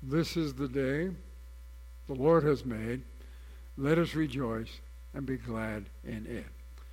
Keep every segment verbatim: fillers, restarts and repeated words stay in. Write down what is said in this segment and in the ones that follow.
This is the day the Lord has made. Let us rejoice and be glad in it.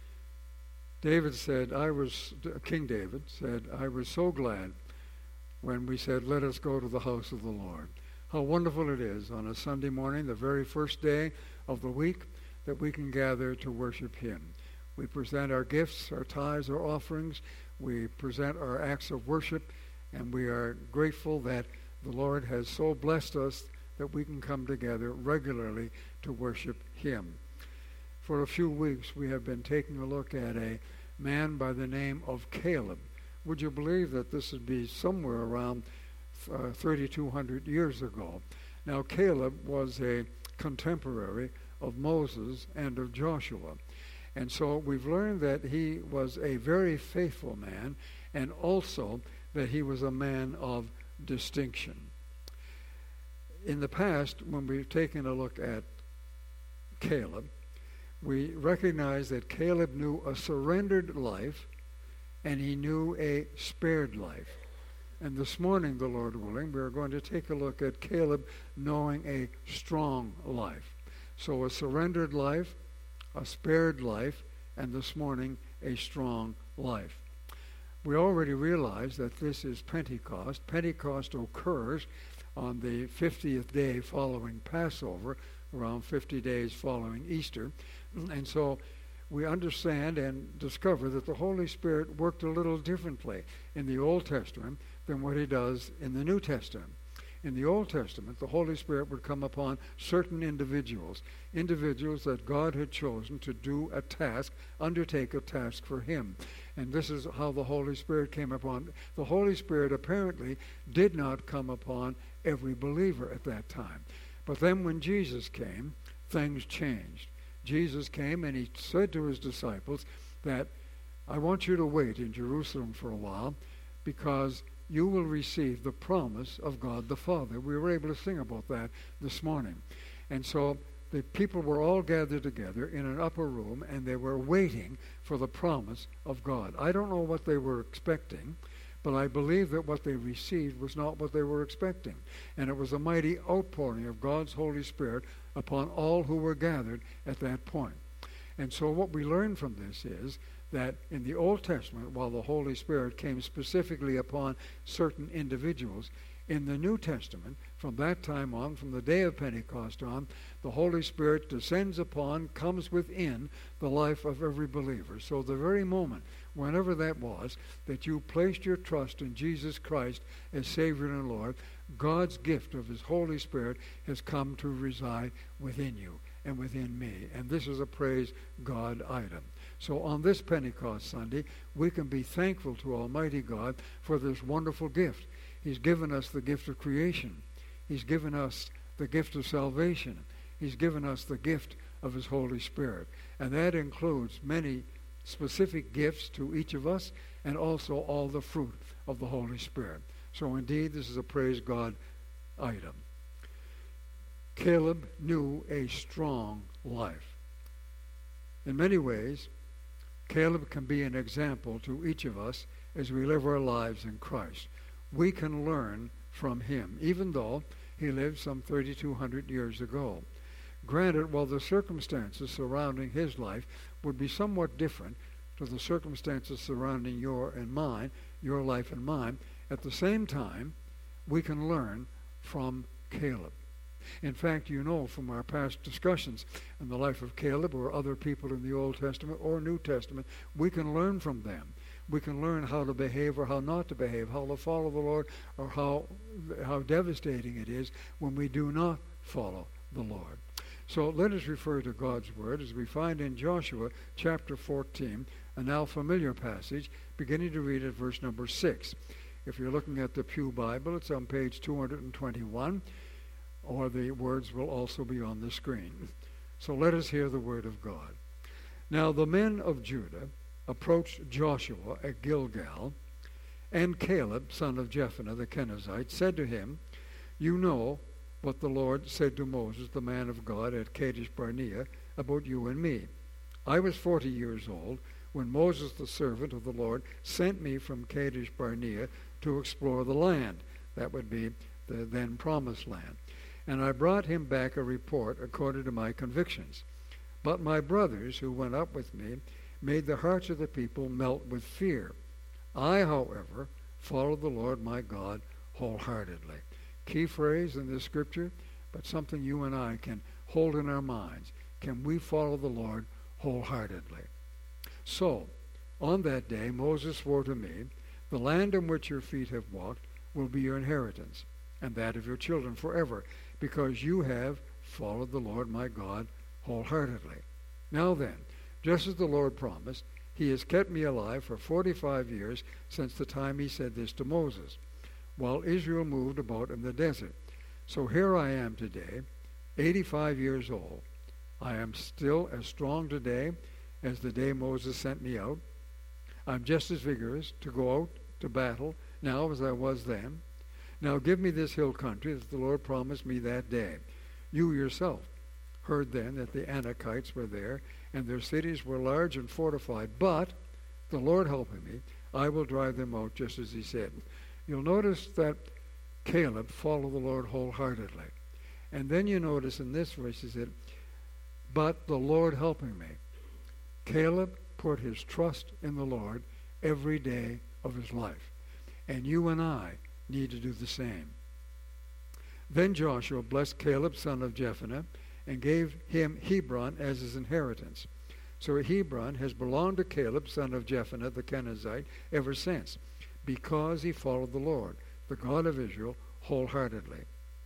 David said, I was, King David said, I was so glad when we said, let us go to the house of the Lord. How wonderful it is on a Sunday morning, the very first day of the week, that we can gather to worship him. We present our gifts, our tithes, our offerings. We present our acts of worship, and we are grateful that the Lord has so blessed us that we can come together regularly to worship him. For a few weeks, we have been taking a look at a man by the name of Caleb. Would you believe that this would be somewhere around uh, thirty-two hundred years ago? Now, Caleb was a contemporary of Moses and of Joshua. And so we've learned that he was a very faithful man, and also that he was a man of distinction. In the past, when we've taken a look at Caleb, we recognize that Caleb knew a surrendered life and he knew a spared life. And this morning, the Lord willing, we're going to take a look at Caleb knowing a strong life. So a surrendered life, a spared life, and this morning, a strong life. We already realize that this is Pentecost. Pentecost occurs on the fiftieth day following Passover, around fifty days following Easter. And so we understand and discover that the Holy Spirit worked a little differently in the Old Testament than what he does in the New Testament. In the Old Testament, the Holy Spirit would come upon certain individuals, individuals that God had chosen to do a task, undertake a task for him. And this is how the Holy Spirit came upon. The Holy Spirit apparently did not come upon every believer at that time. But then when Jesus came, things changed. Jesus came and he said to his disciples that, I want you to wait in Jerusalem for a while because you will receive the promise of God the Father. We were able to sing about that this morning. And so the people were all gathered together in an upper room, and they were waiting for the promise of God. I don't know what they were expecting, but I believe that what they received was not what they were expecting. And it was a mighty outpouring of God's Holy Spirit upon all who were gathered at that point. And so what we learn from this is that in the Old Testament, while the Holy Spirit came specifically upon certain individuals, in the New Testament, from that time on, from the day of Pentecost on, the Holy Spirit descends upon, comes within the life of every believer. So the very moment, whenever that was, that you placed your trust in Jesus Christ as Savior and Lord, God's gift of his Holy Spirit has come to reside within you and within me. And this is a praise God item. So on this Pentecost Sunday, we can be thankful to Almighty God for this wonderful gift. He's given us the gift of creation. He's given us the gift of salvation. He's given us the gift of his Holy Spirit. And that includes many specific gifts to each of us and also all the fruit of the Holy Spirit. So indeed, this is a praise God item. Caleb knew a strong life. In many ways, Caleb can be an example to each of us as we live our lives in Christ. We can learn from him, even though he lived some thirty-two hundred years ago. Granted, while the circumstances surrounding his life would be somewhat different to the circumstances surrounding your and mine, your life and mine, at the same time, we can learn from Caleb. In fact, you know from our past discussions in the life of Caleb or other people in the Old Testament or New Testament, we can learn from them. We can learn how to behave or how not to behave, how to follow the Lord, or how how devastating it is when we do not follow the Lord. So let us refer to God's Word as we find in Joshua chapter fourteen, a now familiar passage, beginning to read at verse number six. If you're looking at the Pew Bible, it's on page two hundred twenty-one, or the words will also be on the screen. So let us hear the word of God. Now the men of Judah approached Joshua at Gilgal, and Caleb, son of Jephunneh the Kenizzite, said to him, You know what the Lord said to Moses, the man of God, at Kadesh Barnea, about you and me. I was forty years old when Moses, the servant of the Lord, sent me from Kadesh Barnea to explore the land. That would be the then promised land. And I brought him back a report according to my convictions. But my brothers who went up with me made the hearts of the people melt with fear. I, however, followed the Lord my God wholeheartedly. Key phrase in this scripture, but something you and I can hold in our minds. Can we follow the Lord wholeheartedly? So, on that day Moses swore to me, the land on which your feet have walked will be your inheritance, and that of your children forever, because you have followed the Lord my God wholeheartedly. Now then, just as the Lord promised, he has kept me alive for forty-five years since the time he said this to Moses, while Israel moved about in the desert. So here I am today, eighty-five years old. I am still as strong today as the day Moses sent me out. I'm just as vigorous to go out to battle now as I was then. Now give me this hill country that the Lord promised me that day. You yourself heard then that the Anakites were there, and their cities were large and fortified. But, the Lord helping me, I will drive them out just as he said. You'll notice that Caleb followed the Lord wholeheartedly. And then you notice in this verse he said, but the Lord helping me. Caleb put his trust in the Lord every day of his life. And you and I need to do the same. Then Joshua blessed Caleb, son of Jephunneh, and gave him Hebron as his inheritance. So Hebron has belonged to Caleb, son of Jephunneh the Kenizzite, ever since, because he followed the Lord, the God of Israel, wholeheartedly.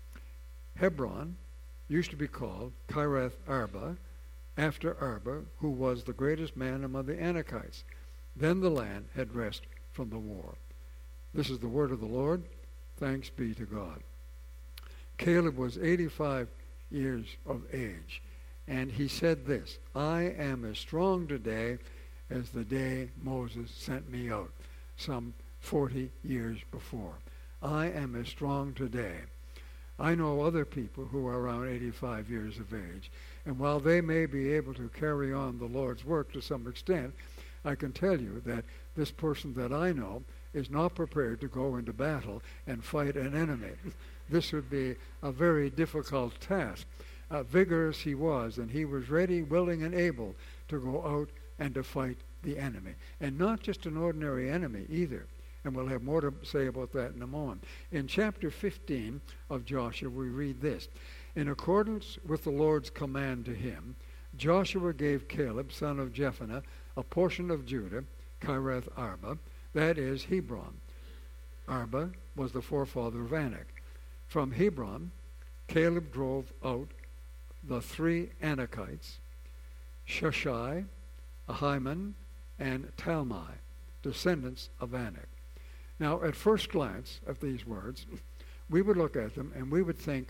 Hebron used to be called Kiriath Arba, after Arba, who was the greatest man among the Anakites. Then the land had rest from the war. This is the word of the Lord. Thanks be to God. Caleb was eighty-five years of age, and he said this, I am as strong today as the day Moses sent me out, some forty years before. I am as strong today. I know other people who are around eighty-five years of age, and while they may be able to carry on the Lord's work to some extent, I can tell you that this person that I know is not prepared to go into battle and fight an enemy. This would be a very difficult task. Uh, vigorous he was, and he was ready, willing, and able to go out and to fight the enemy. And not just an ordinary enemy either. And we'll have more to say about that in a moment. In chapter fifteen of Joshua, we read this. In accordance with the Lord's command to him, Joshua gave Caleb, son of Jephunneh, a portion of Judah, Kiriath Arba, that is Hebron. Arba was the forefather of Anak. From Hebron, Caleb drove out the three Anakites, Sheshai, Ahiman, and Talmai, descendants of Anak. Now, at first glance at these words, we would look at them and we would think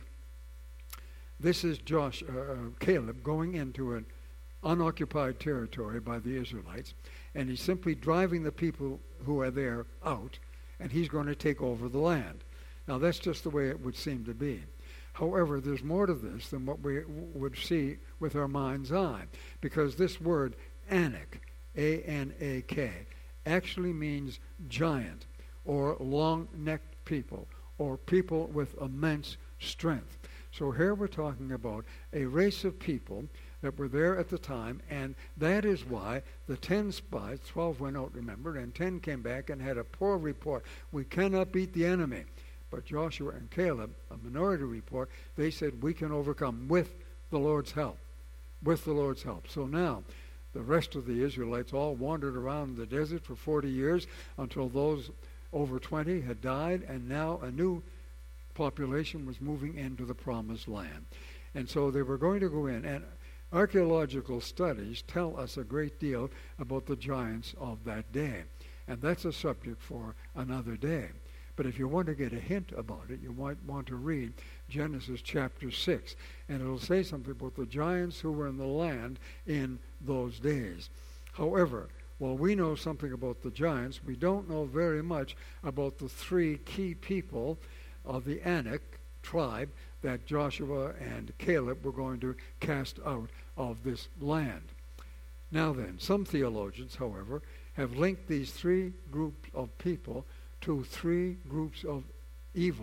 this is Josh, uh, Caleb going into an unoccupied territory by the Israelites, and he's simply driving the people who are there out, and he's going to take over the land. Now, that's just the way it would seem to be. However, there's more to this than what we would see with our mind's eye, because this word Anak, A N A K, actually means giant, or long-necked people, or people with immense strength. So here we're talking about a race of people that were there at the time, and that is why the ten spies, twelve went out, remember, and ten came back and had a poor report. We cannot beat the enemy. But Joshua and Caleb, a minority report, they said we can overcome with the Lord's help. With the Lord's help. So now, the rest of the Israelites all wandered around the desert for forty years until those over twenty had died, and now a new population was moving into the promised land. And so they were going to go in, and archaeological studies tell us a great deal about the giants of that day. And that's a subject for another day. But if you want to get a hint about it, you might want to read Genesis chapter six. And it'll say something about the giants who were in the land in those days. However, while we know something about the giants, we don't know very much about the three key people of the Anak tribe that Joshua and Caleb were going to cast out of this land. Now then, some theologians, however, have linked these three groups of people to three groups of evil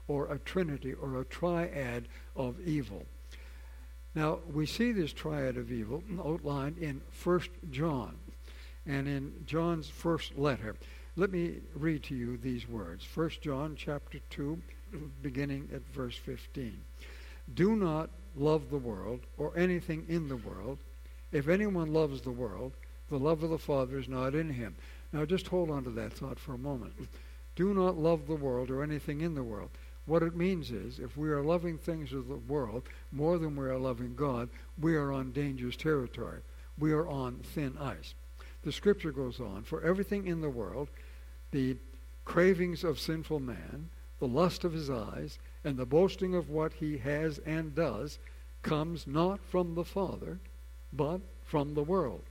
or a trinity or a triad of evil. Now, we see this triad of evil outlined in First John and in John's first letter. Let me read to you these words. First John chapter two, beginning at verse fifteen. Do not love the world or anything in the world. If anyone loves the world, the love of the Father is not in him. Now just hold on to that thought for a moment. Do not love the world or anything in the world. What it means is, if we are loving things of the world more than we are loving God, we are on dangerous territory. We are on thin ice. The scripture goes on, for everything in the world, the cravings of sinful man, the lust of his eyes, and the boasting of what he has and does, comes not from the Father, but from the world.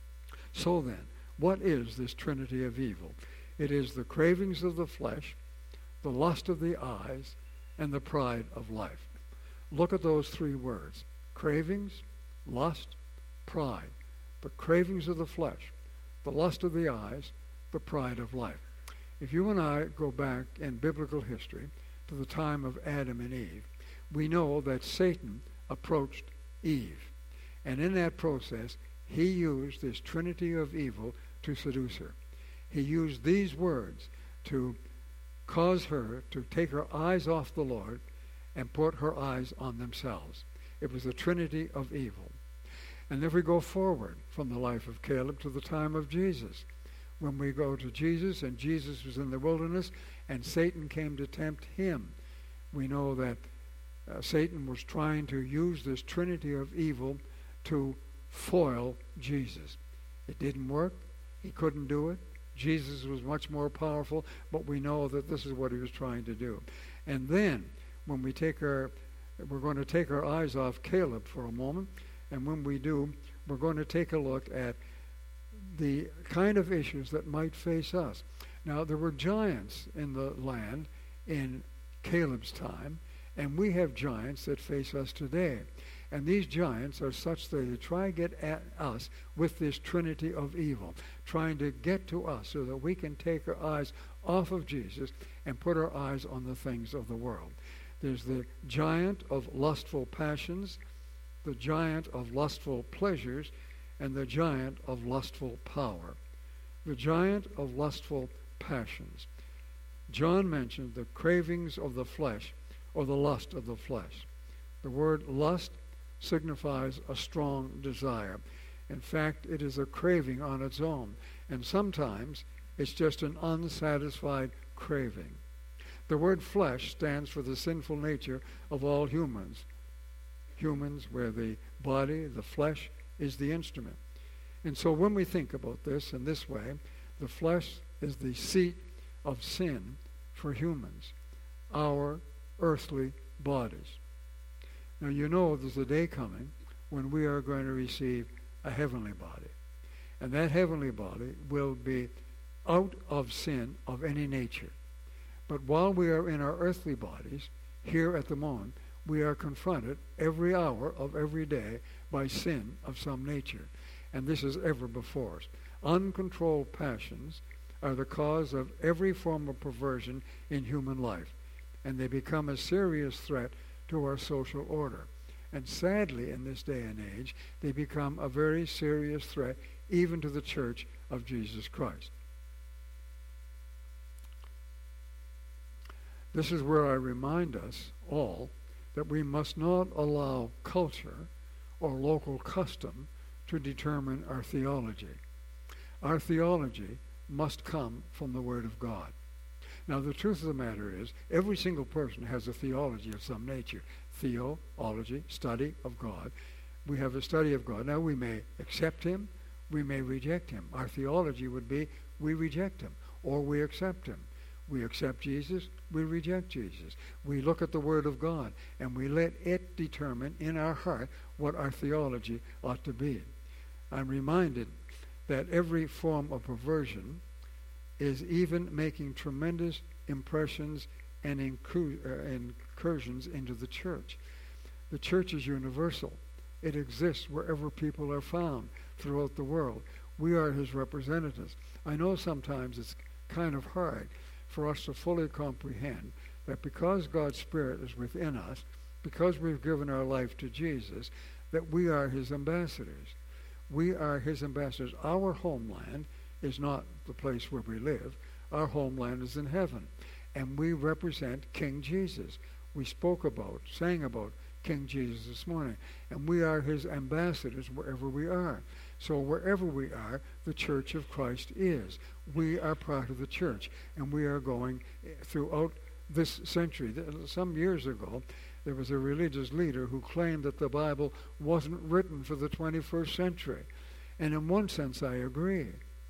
So then, what is this trinity of evil? It is the cravings of the flesh, the lust of the eyes, and the pride of life. Look at those three words. Cravings, lust, pride. The cravings of the flesh, the lust of the eyes, the pride of life. If you and I go back in biblical history to the time of Adam and Eve, we know that Satan approached Eve. And in that process, he used this trinity of evil to seduce her. He used these words to cause her to take her eyes off the Lord and put her eyes on themselves. It was a trinity of evil. And if we go forward from the life of Caleb to the time of Jesus, when we go to Jesus and Jesus was in the wilderness and Satan came to tempt him, we know that uh, Satan was trying to use this trinity of evil to foil Jesus. It didn't work. He couldn't do it. Jesus was much more powerful, but we know that this is what he was trying to do. And then, when we take our, we're going to take our eyes off Caleb for a moment, and when we do, we're going to take a look at the kind of issues that might face us. Now, there were giants in the land in Caleb's time, and we have giants that face us today. And these giants are such that they try to get at us with this trinity of evil, trying to get to us so that we can take our eyes off of Jesus and put our eyes on the things of the world. There's the giant of lustful passions, the giant of lustful pleasures, and the giant of lustful power. The giant of lustful passions. John mentioned the cravings of the flesh or the lust of the flesh. The word lust signifies a strong desire. In fact, it is a craving on its own, and sometimes it's just an unsatisfied craving. The word flesh stands for the sinful nature of all humans. Humans where the body, the flesh, is the instrument. And so when we think about this in this way, the flesh is the seat of sin for humans, our earthly bodies. Now, you know there's a day coming when we are going to receive a heavenly body. And that heavenly body will be out of sin of any nature. But while we are in our earthly bodies, here at the moment, we are confronted every hour of every day by sin of some nature. And this is ever before us. Uncontrolled passions are the cause of every form of perversion in human life. And they become a serious threat to our social order. And sadly, in this day and age, they become a very serious threat even to the Church of Jesus Christ. This is where I remind us all that we must not allow culture or local custom to determine our theology. Our theology must come from the Word of God. Now, the truth of the matter is, every single person has a theology of some nature. Theology, study of God. We have a study of God. Now, we may accept him, we may reject him. Our theology would be, we reject him, or we accept him. We accept Jesus, we reject Jesus. We look at the Word of God, and we let it determine in our heart what our theology ought to be. I'm reminded that every form of perversion is even making tremendous impressions and incur- uh, incursions into the church. The church is universal. It exists wherever people are found throughout the world. We are his representatives. I know sometimes it's kind of hard for us to fully comprehend that because God's Spirit is within us, because we've given our life to Jesus, that we are his ambassadors. We are his ambassadors. Our homeland is not the place where we live. Our homeland is in heaven. And we represent King Jesus. We spoke about, sang about King Jesus this morning. And we are his ambassadors wherever we are. So wherever we are, the Church of Christ is. We are part of the church. And we are going throughout this century. Some years ago, there was a religious leader who claimed that the Bible wasn't written for the twenty-first century. And in one sense, I agree.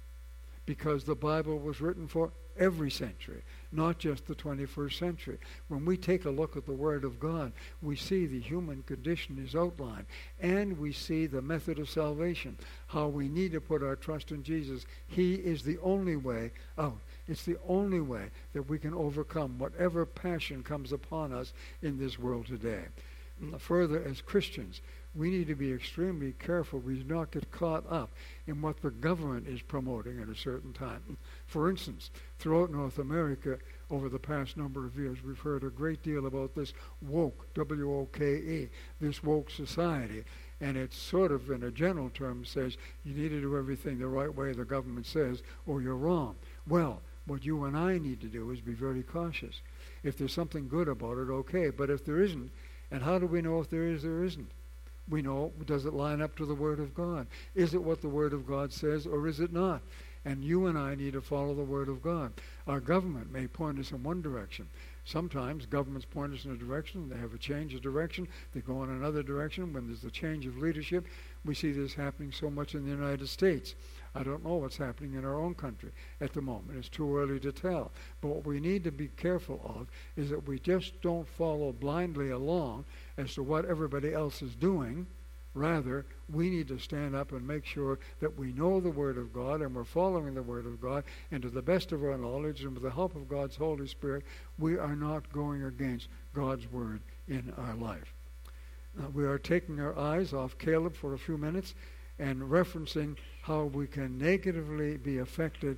Because the Bible was written for every century, not just the twenty-first century. When we take a look at the Word of God, we see the human condition is outlined, and we see the method of salvation, how we need to put our trust in Jesus. He is the only way out. It's the only way that we can overcome whatever passion comes upon us in this world today. Further, as Christians, we need to be extremely careful we do not get caught up in what the government is promoting at a certain time. For instance, throughout North America, over the past number of years, we've heard a great deal about this woke, W O K E, this woke society. And it's sort of, in a general term, says you need to do everything the right way the government says, or you're wrong. Well, what you and I need to do is be very cautious. If there's something good about it, okay. But if there isn't, and how do we know if there is or isn't? We know, does it line up to the Word of God? Is it what the Word of God says, or is it not? And you and I need to follow the Word of God. Our government may point us in one direction. Sometimes governments point us in a direction, they have a change of direction, they go in another direction. When there's a change of leadership, we see this happening so much in the United States. I don't know what's happening in our own country at the moment. It's too early to tell. But what we need to be careful of is that we just don't follow blindly along as to what everybody else is doing. Rather, we need to stand up and make sure that we know the Word of God and we're following the Word of God, and to the best of our knowledge and with the help of God's Holy Spirit, we are not going against God's Word in our life. Uh, we are taking our eyes off Caleb for a few minutes and referencing how we can negatively be affected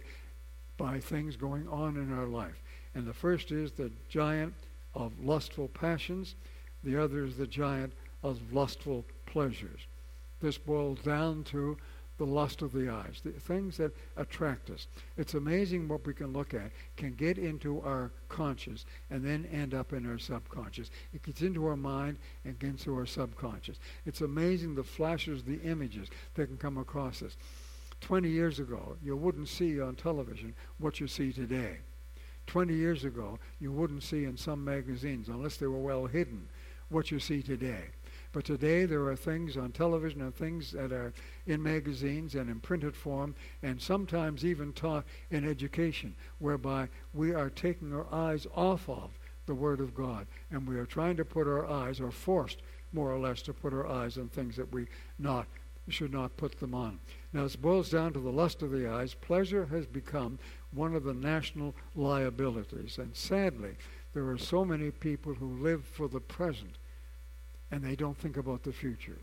by things going on in our life. And the first is the giant of lustful passions. The other is the giant of lustful pleasures. This boils down to the lust of the eyes, the things that attract us. It's amazing what we can look at, can get into our conscious and then end up in our subconscious. It gets into our mind and gets into our subconscious. It's amazing the flashes, the images that can come across us. Twenty years ago, you wouldn't see on television what you see today. Twenty years ago, you wouldn't see in some magazines, unless they were well hidden, what you see today. But today there are things on television and things that are in magazines and in printed form and sometimes even taught in education, whereby we are taking our eyes off of the Word of God and we are trying to put our eyes, or forced more or less to put our eyes on things that we not should not put them on. Now it boils down to the lust of the eyes. Pleasure has become one of the national liabilities, and sadly there are so many people who live for the present and they don't think about the future.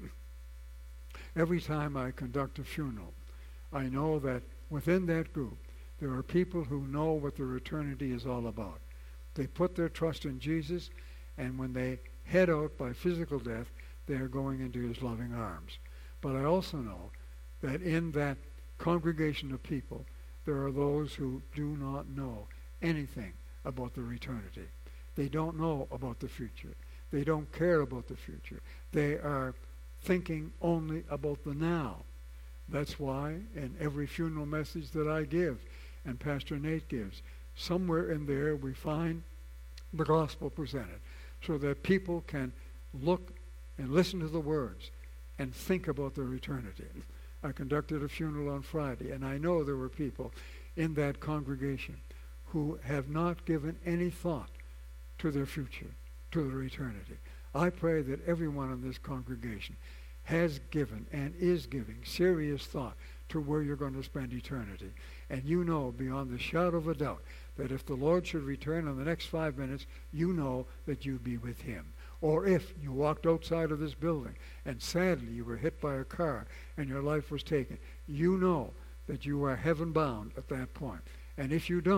Every time I conduct a funeral, I know that within that group, there are people who know what their eternity is all about. They put their trust in Jesus, and when they head out by physical death, they are going into his loving arms. But I also know that in that congregation of people, there are those who do not know anything about their eternity. They don't know about the future. They don't care about the future. They are thinking only about the now. That's why in every funeral message that I give, and Pastor Nate gives, somewhere in there we find the gospel presented so that people can look and listen to the words and think about their eternity. I conducted a funeral on Friday, and I know there were people in that congregation who have not given any thought to their future, to their eternity. I pray that everyone in this congregation has given and is giving serious thought to where you're going to spend eternity. And you know beyond the shadow of a doubt that if the Lord should return in the next five minutes, you know that you'd be with him. Or if you walked outside of this building and sadly you were hit by a car and your life was taken, you know that you are heaven bound at that point. And if you don't,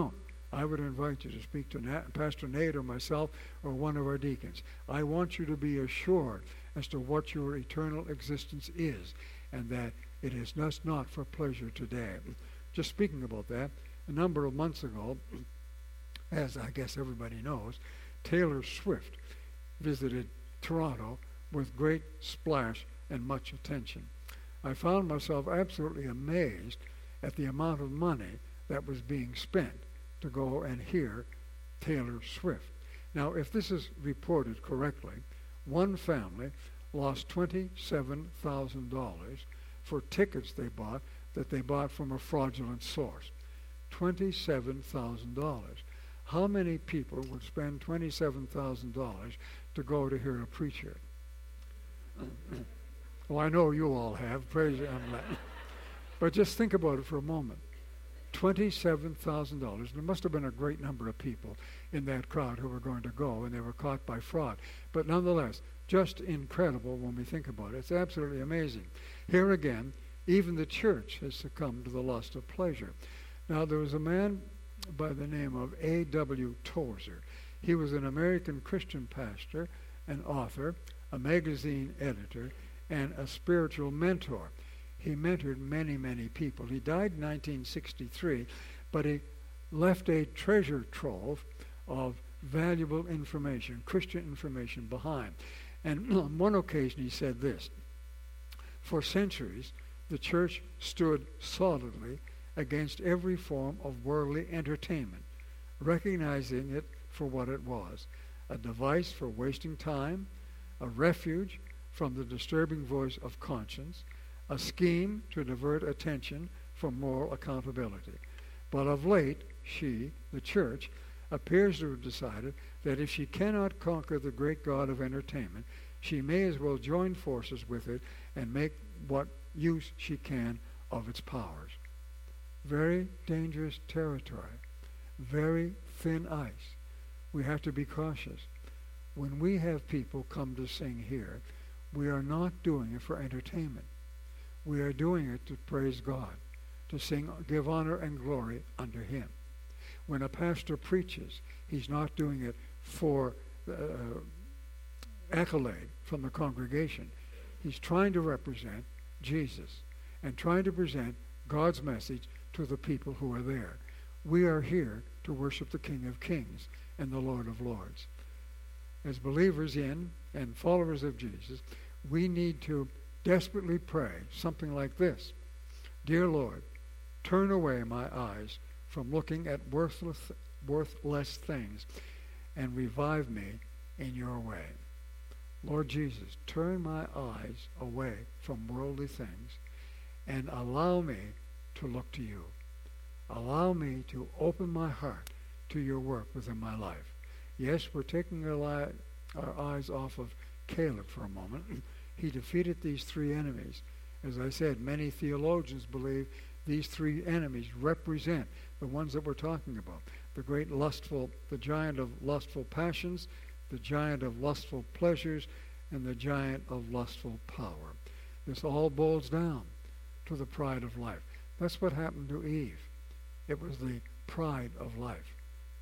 I would invite you to speak to Na- Pastor Nate or myself or one of our deacons. I want you to be assured as to what your eternal existence is, and that it is just not for pleasure today. Just speaking about that, a number of months ago, as I guess everybody knows, Taylor Swift visited Toronto with great splash and much attention. I found myself absolutely amazed at the amount of money that was being spent to go and hear Taylor Swift. Now, if this is reported correctly, one family lost twenty-seven thousand dollars for tickets they bought that they bought from a fraudulent source. twenty-seven thousand dollars. How many people would spend twenty-seven thousand dollars to go to hear a preacher? Well, I know you all have. Praise God. But just think about it for a moment. twenty-seven thousand dollars. There must have been a great number of people in that crowd who were going to go, and they were caught by fraud. But nonetheless, just incredible when we think about it. It's absolutely amazing. Here again, even the church has succumbed to the lust of pleasure. Now, there was a man by the name of A W Tozer. He was an American Christian pastor, an author, a magazine editor, and a spiritual mentor. He mentored many, many people. He died in nineteen sixty-three, but he left a treasure trove of valuable information, Christian information behind. And on one occasion he said this: for centuries, the church stood solidly against every form of worldly entertainment, recognizing it for what it was, a device for wasting time, a refuge from the disturbing voice of conscience, a scheme to divert attention from moral accountability. But of late, she, the church, appears to have decided that if she cannot conquer the great god of entertainment, she may as well join forces with it and make what use she can of its powers. Very dangerous territory, very thin ice. We have to be cautious. When we have people come to sing here, we are not doing it for entertainment. We are doing it to praise God, to sing, give honor and glory unto Him. When a pastor preaches, he's not doing it for uh, accolade from the congregation. He's trying to represent Jesus and trying to present God's message to the people who are there. We are here to worship the King of Kings and the Lord of Lords. As believers in and followers of Jesus, we need to desperately pray something like this: Dear Lord, turn away my eyes from looking at worthless, worthless things and revive me in your way. Lord Jesus, turn my eyes away from worldly things and allow me to look to you. Allow me to open my heart to your work within my life. Yes, we're taking our, li- our eyes off of Caleb for a moment. He defeated these three enemies. As I said, many theologians believe these three enemies represent the ones that we're talking about. The great lustful, the giant of lustful passions, the giant of lustful pleasures, and the giant of lustful power. This all boils down to the pride of life. That's what happened to Eve. It was the pride of life.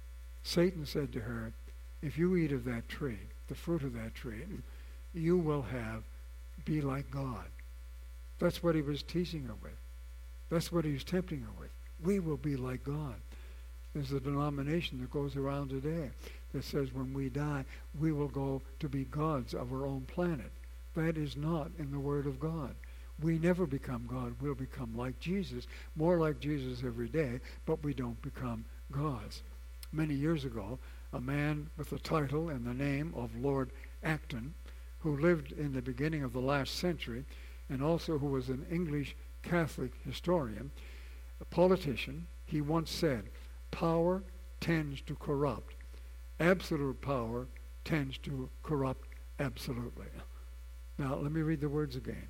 Satan said to her, if you eat of that tree, the fruit of that tree, you will have, be like God. That's what he was teasing her with. That's what he was tempting her with. We will be like God. There's a denomination that goes around today that says when we die, we will go to be gods of our own planet. That is not in the Word of God. We never become God. We'll become like Jesus, more like Jesus every day, but we don't become gods. Many years ago, a man with the title and the name of Lord Acton, who lived in the beginning of the last century, and also who was an English Catholic historian, a politician, he once said, power tends to corrupt. Absolute power tends to corrupt absolutely. Now, let me read the words again.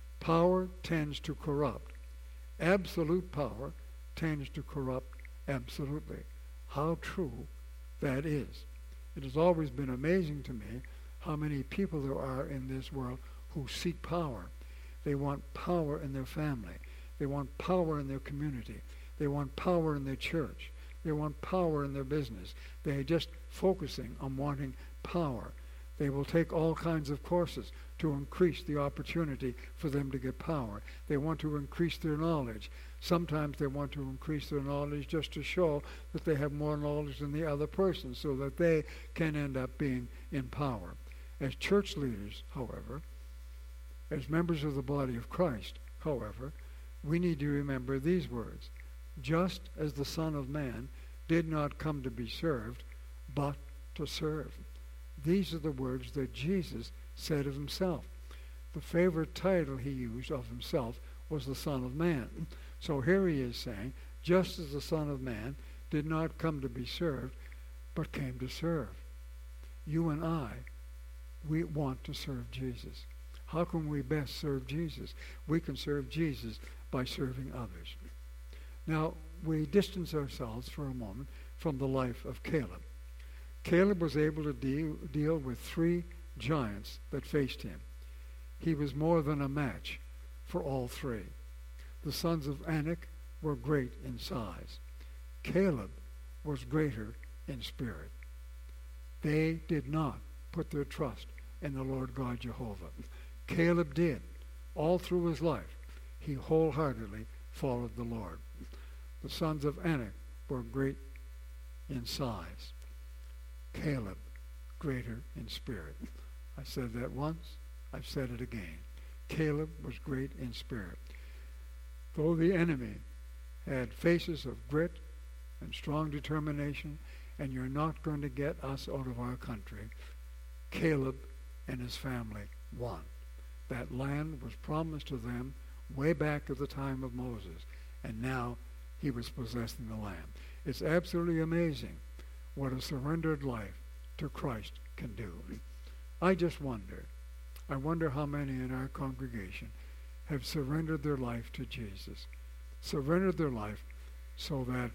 Power tends to corrupt. Absolute power tends to corrupt absolutely. How true that is. It has always been amazing to me how many people there are in this world who seek power. They want power in their family. They want power in their community. They want power in their church. They want power in their business. They're just focusing on wanting power. They will take all kinds of courses to increase the opportunity for them to get power. They want to increase their knowledge. Sometimes they want to increase their knowledge just to show that they have more knowledge than the other person so that they can end up being in power. As church leaders, however, as members of the body of Christ, however, we need to remember these words. Just as the Son of Man did not come to be served, but to serve. These are the words that Jesus said of himself. The favorite title he used of himself was the Son of Man. So here he is saying, just as the Son of Man did not come to be served, but came to serve. You and I, we want to serve Jesus. How can we best serve Jesus? We can serve Jesus by serving others. Now, we distance ourselves for a moment from the life of Caleb. Caleb was able to deal, deal with three giants that faced him. He was more than a match for all three. The sons of Anak were great in size. Caleb was greater in spirit. They did not put their trust in the Lord God Jehovah. Caleb did. All through his life, he wholeheartedly followed the Lord. The sons of Anak were great in size. Caleb, greater in spirit. I said that once. I've said it again. Caleb was great in spirit. Though the enemy had faces of grit and strong determination, and you're not going to get us out of our country, Caleb and his family won. That land was promised to them way back at the time of Moses, and now he was possessing the land. It's absolutely amazing what a surrendered life to Christ can do. I just wonder, I wonder how many in our congregation have surrendered their life to Jesus, surrendered their life so that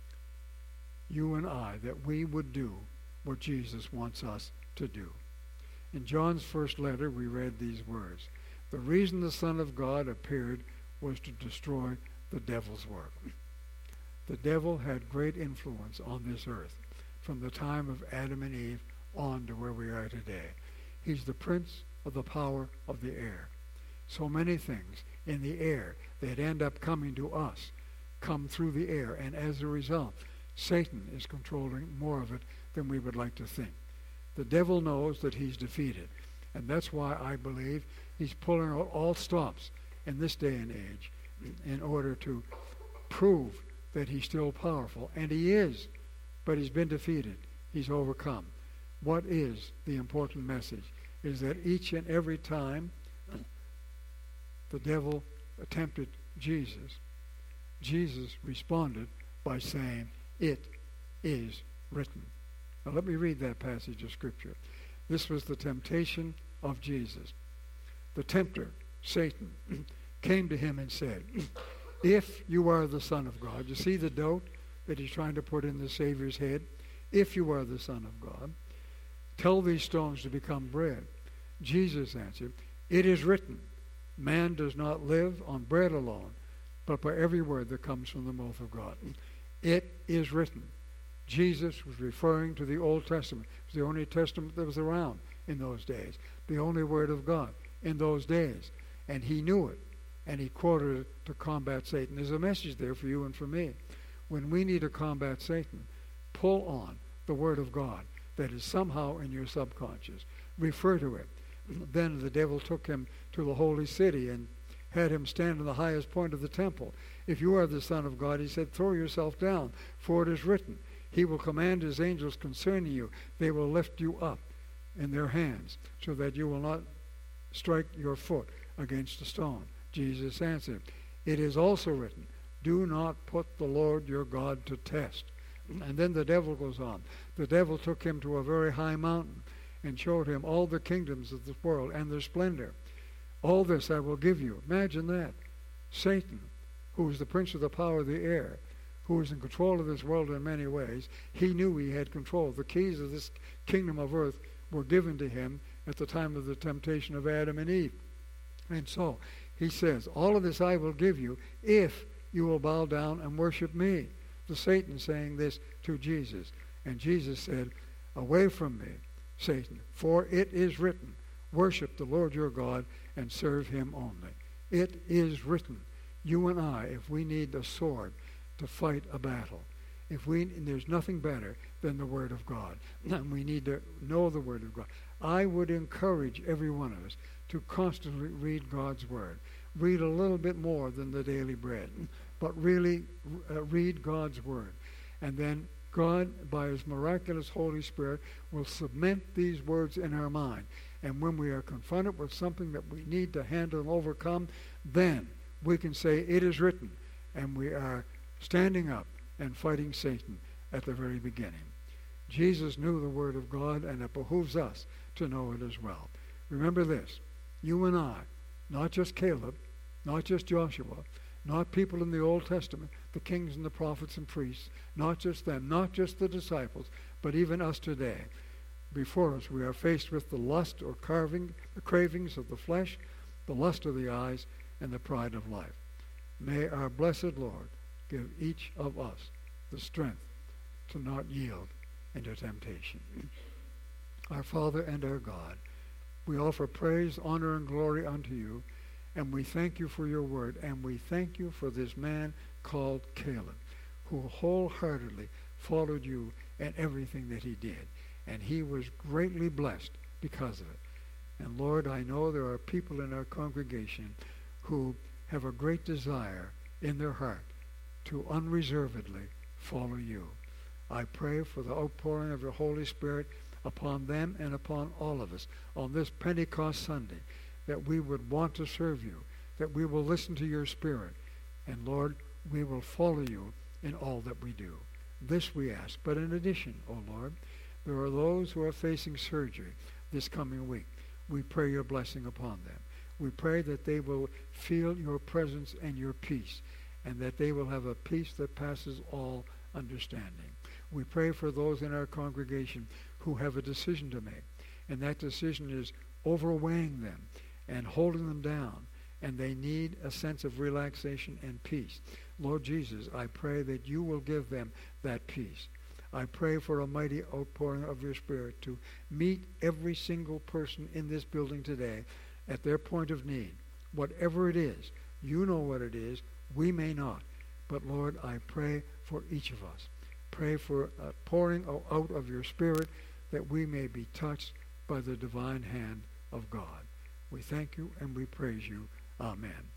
you and I, that we would do what Jesus wants us to do. In John's first letter, we read these words. The reason the Son of God appeared was to destroy the devil's work. The devil had great influence on this earth from the time of Adam and Eve on to where we are today. He's the prince of the power of the air. So many things in the air that end up coming to us come through the air, and as a result, Satan is controlling more of it than we would like to think. The devil knows that he's defeated, and that's why I believe he's pulling out all stops in this day and age in order to prove that he's still powerful. And he is, but he's been defeated. He's overcome. What is the important message? Is that each and every time the devil attempted Jesus, Jesus responded by saying, it is written. Now let me read that passage of Scripture. This was the temptation of Jesus. The tempter, Satan, came to him and said, if you are the Son of God, you see the doubt that he's trying to put in the Savior's head? If you are the Son of God, tell these stones to become bread. Jesus answered, it is written, man does not live on bread alone, but by every word that comes from the mouth of God. It is written. Jesus was referring to the Old Testament. It was the only testament that was around in those days, the only word of God in those days. And he knew it, and he quoted it to combat Satan. There's a message there for you and for me. When we need to combat Satan, pull on the word of God that is somehow in your subconscious. Refer to it. Then the devil took him to the holy city and had him stand on the highest point of the temple. If you are the Son of God, he said, throw yourself down, for it is written, he will command his angels concerning you. They will lift you up in their hands so that you will not strike your foot against a stone. Jesus answered, it is also written, do not put the Lord your God to test. And then the devil goes on. The devil took him to a very high mountain and showed him all the kingdoms of this world and their splendor. All this I will give you. Imagine that. Satan, who is the prince of the power of the air, who is in control of this world in many ways, he knew he had control. The keys of this kingdom of earth were given to him at the time of the temptation of Adam and Eve. And so he says, all of this I will give you if you will bow down and worship me. to Satan saying this to Jesus. And Jesus said, away from me, Satan, for it is written, worship the Lord your God and serve him only. It is written. You and I, if we need a sword to fight a battle, if we, there's nothing better than the Word of God. And we need to know the Word of God. I would encourage every one of us to constantly read God's Word. Read a little bit more than the daily bread, but really uh, read God's Word. And then God, by his miraculous Holy Spirit, will cement these words in our mind. And when we are confronted with something that we need to handle and overcome, then we can say, it is written. And we are standing up and fighting Satan at the very beginning. Jesus knew the Word of God, and it behooves us to know it as well. Remember this, you and I, not just Caleb, not just Joshua, not people in the Old Testament, the kings and the prophets and priests, not just them, not just the disciples, but even us today. Before us we are faced with the lust or carving, the cravings of the flesh, the lust of the eyes, and the pride of life. May our blessed Lord give each of us the strength to not yield into temptation. Our Father and our God, we offer praise, honor, and glory unto you, and we thank you for your word, and we thank you for this man called Caleb, who wholeheartedly followed you in everything that he did, and he was greatly blessed because of it. And Lord, I know there are people in our congregation who have a great desire in their heart to unreservedly follow you. I pray for the outpouring of your Holy Spirit upon them and upon all of us on this Pentecost Sunday, that we would want to serve you, that we will listen to your Spirit, and Lord, we will follow you in all that we do. This we ask. But in addition, O Lord, there are those who are facing surgery this coming week. We pray your blessing upon them. We pray that they will feel your presence and your peace, and that they will have a peace that passes all understanding. We pray for those in our congregation who have a decision to make, and that decision is overweighing them and holding them down, and they need a sense of relaxation and peace. Lord Jesus, I pray that you will give them that peace. I pray for a mighty outpouring of your Spirit to meet every single person in this building today at their point of need. Whatever it is, you know what it is, we may not. But Lord, I pray for each of us. Pray for a pouring out of your Spirit, that we may be touched by the divine hand of God. We thank you and we praise you. Amen.